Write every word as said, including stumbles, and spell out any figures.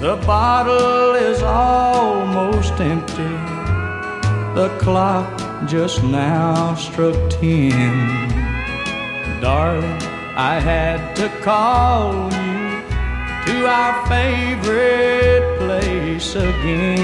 The bottle is almost empty. The clock just now struck ten. Darling, I had to call you to our favorite place again.